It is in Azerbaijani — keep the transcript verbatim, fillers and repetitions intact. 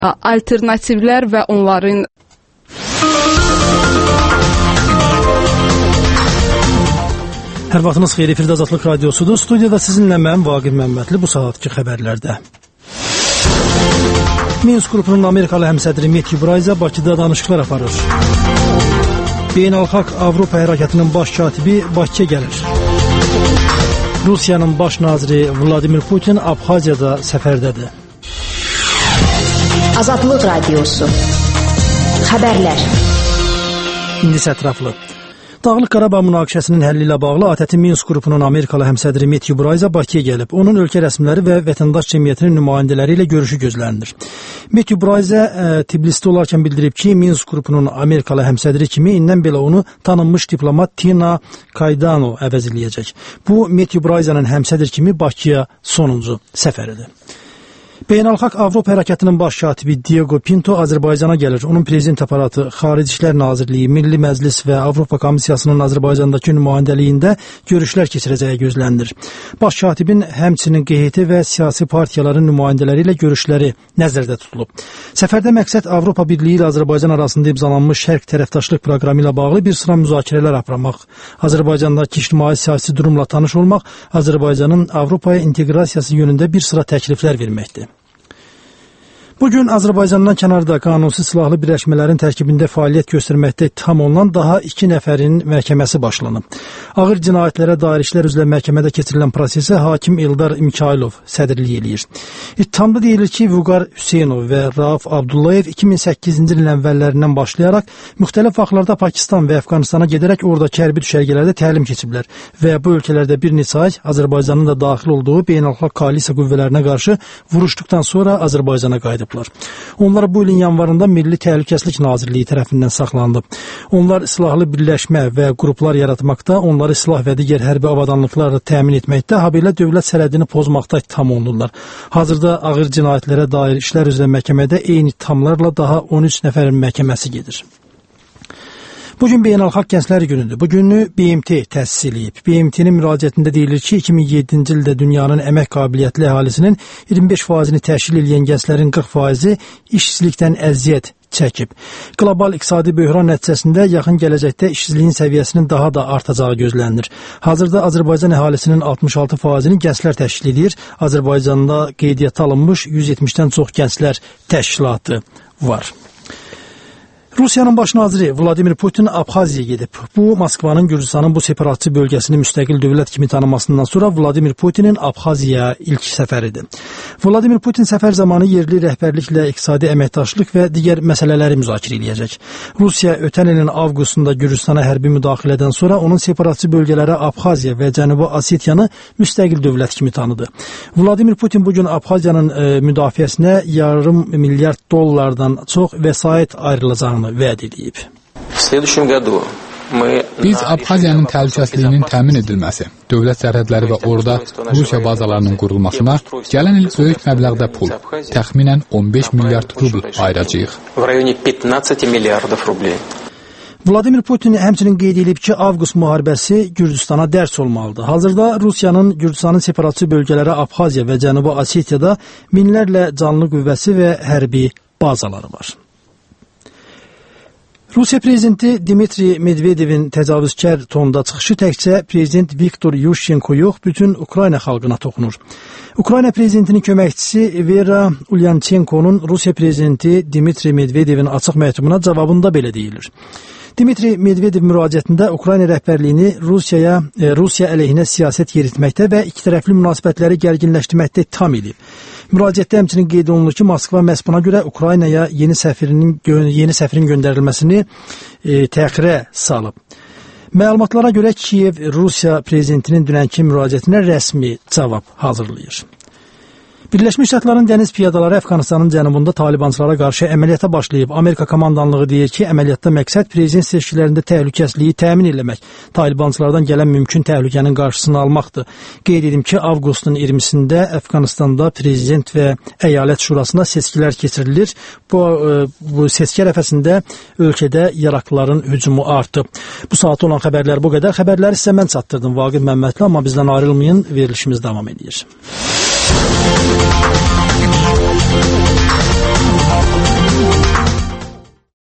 alternativlər və onların Hər vaxtınız xeyir, efirdə Azadlıq Radiosudur. Studiyada sizinlə mən Vaqif Məmmədli bu saatki xəbərlərdə. Minsk qrupunun Amerikalı həmsədri Matthew Bryce Bakıda danışıqlar aparır. Beynəlxalq Avropa hərəkatının baş katibi Bakıya gəlir. Rusiyanın baş naziri Vladimir Putin Abxaziyada səfərdədir. Azadlıq Radiosu. Xəbərlər. İndi ətraflı. Dağlıq Qarabağ münaqişəsinin həlli ilə bağlı A T Ə Minsk qrupunun Amerikalı həmsədri Matthew Bryce Bakıya gəlib. Onun ölkə rəsmiləri və vətəndaş cəmiyyətinin nümayəndələri ilə görüşü gözlənilir. Matthew Bryce Tbilisdə olarkən bildirib ki, Minsk qrupunun Amerikalı həmsədri kimi indən belə onu tanınmış diplomat Tina Kaydano əvəz eləyəcək. Bu, Matthew Bryce'nin həmsədr kimi Bakıya sonuncu səfəridir. Beynəlxalq Avropa hərəkatının baş katibi Diego Pinto Azərbaycana gəlir. Onun prezident aparatı, Xarici İşlər Nazirliyi, Milli Məclis və Avropa Komissiyasının Azərbaycandakı nümayəndəliyində görüşlər keçirəcəyi gözlənilir. Baş katibin həmçinin Q H T və siyasi partiyaların nümayəndələri ilə görüşləri nəzərdə tutulub. Səfərdə məqsəd Avropa Birliyi ilə Azərbaycan arasında imzalanmış şərq tərəfdaşlıq proqramı ilə bağlı bir sıra müzakirələr aparmaq, Azərbaycandakı ictimai-siyasi durumla tanış olmaq, Azərbaycanın Avropaya inteqrasiyası yönündə bir sıra təkliflər verməkdir. Bugün Azərbaycandan kənarda qanunsuz silahlı birləşmələrin tərkibində fəaliyyət göstərməkdə ittiham olunan daha iki nəfərin məhkəməsi başlanıb. Ağır cinayətlərə dair işlər üzrə məhkəmədə keçirilən prosesə hakim Eldar Mikailov sədrlik eləyir. İttihamda deyilir ki, Vüqar Hüseynov və Rauf Abdullayev iki min səkkizinci ilin əvvəllərindən başlayaraq müxtəlif vaxtlarda Pakistan və Əfqanistana gedərək oradakı hərbi düşərgələrdə təlim keçiblər və bu ölkələrdə bir neçə ay Azərbaycanın da daxil olduğu beynəlxalq koalisiya qüvvələrinə qarşı vuruşduqdan sonra Azərbaycana qayıdıb. Onlar bu ilin yanvarında Milli Təhlükəsizlik Nazirliyi tərəfindən saxlanılıb. Onlar silahlı birləşmə və qruplar yaratmaqda, onları silah və digər hərbi avadanlıqlarla təmin etməkdə, habelə dövlət sərhədini pozmaqda ittiham olunurlar. Hazırda ağır cinayətlərə dair işlər üzrə məhkəmədə eyni ittihamlarla daha on üç nəfərin məhkəməsi gedir. Bugün Beynəlxalq Gənclər Günüdür. Bu günü B M T təsis edib. B M T'nin müraciətində deyilir ki, iki min yeddinci ildə dünyanın əmək qabiliyyətli əhalisinin iyirmi beş faizini təşkil edən gənclərin qırx faizi işsizlikdən əziyyət çəkib. Qlobal iqtisadi böhran nəticəsində yaxın gələcəkdə işsizliyin səviyyəsinin daha da artacağı gözlənilir. Hazırda Azərbaycan əhalisinin altmış altı faizini gənclər təşkil edir. Azərbaycanda qeydiyyata alınmış yüz yetmişdən çox gənclər təşkilatı var. Rusiyanın baş naziri Vladimir Putin Abxaziyaya gedib. Bu, Moskvanın Gürcüstanın bu separatçı bölgəsini müstəqil dövlət kimi tanımasından sonra Vladimir Putinin Abxaziyaya ilk səfəridir. Vladimir Putin səfər zamanı yerli rəhbərliklə iqtisadi əməkdaşlıq və digər məsələləri müzakirə edəcək. Rusiya ötən ilin avqustunda Gürcüstana hərbi müdaxilədən sonra onun separatçı bölgələri Abxaziya və Cənubi Osetiyanı müstəqil dövlət kimi tanıdı. Vladimir Putin bugün Abxaziyanın e, müdafiəsinə yarım milyard dollardan çox vəsait ayrılacağını vəd edib. Biz Abxaziyanın təhlükəsizliyinin təmin edilməsi, dövlət sərhədləri və orada Rusiya bazalarının qurulmasına gələn il böyük məbləğdə pul, təxminən on beş milyard rubl ayıracağıq. Vladimir Putin həmçinin qeyd edib ki, avqust müharibəsi Gürcüstana dərs olmalıdır. Hazırda Rusiyanın Gürcüstanın separatçı bölgələri Abxaziya və Cənubi Osetiyada minlərlə canlı qüvvəsi və hərbi bazaları var. Rusiya prezidenti Dmitri Medvedevin təcavüzkar tonda çıxışı təkcə prezident Viktor Yushchenko yox, bütün Ukrayna xalqına toxunur. Ukrayna prezidentinin köməkçisi Vera Ulyanchenko'nun Rusiya prezidenti Dmitri Medvedevin açıq məktubuna cavabında belə deyilir. Dmitri Medvedev müraciətində Ukrayna rəhbərliyini Rusiyaya, e, Rusiya əleyhinə siyasət yeritməkdə və ikitərəfli münasibətləri gərginləşdirməkdə ittiham edib. Müraciətdə həmçinin qeyd olunur ki, Moskva məhz buna görə Ukraynaya yeni səfirinin yeni səfirin göndərilməsini e, təxirə salıb. Məlumatlara görə Kiyev Rusiya prezidentinin dünənki müraciətinə rəsmi cavab hazırlayır. Birləşmiş Ştatların dəniz piyadaları Əfqanistanın cənubunda talibançılara qarşı əməliyyata başlayıb. Amerika komandanlığı deyir ki, əməliyyatda məqsəd prezident seçkilərində təhlükəsizliyi təmin etmək, talibançılardan gələn mümkün təhlükənin qarşısını almaqdır. Qeyd edim ki, avqustun iyirmisində Əfqanistanda prezident və əyalət şurasına seçkilər keçirilir. Bu, bu seçki ərəfəsində ölkədə yaraqlıların hücumu artıb. Bu saat olan xəbərlər bu qədər. Xəbərləri sizə mən çatdırdım Vaqif Məmmədli, amma bizdən ayrılmayın, verilişimiz davam edir.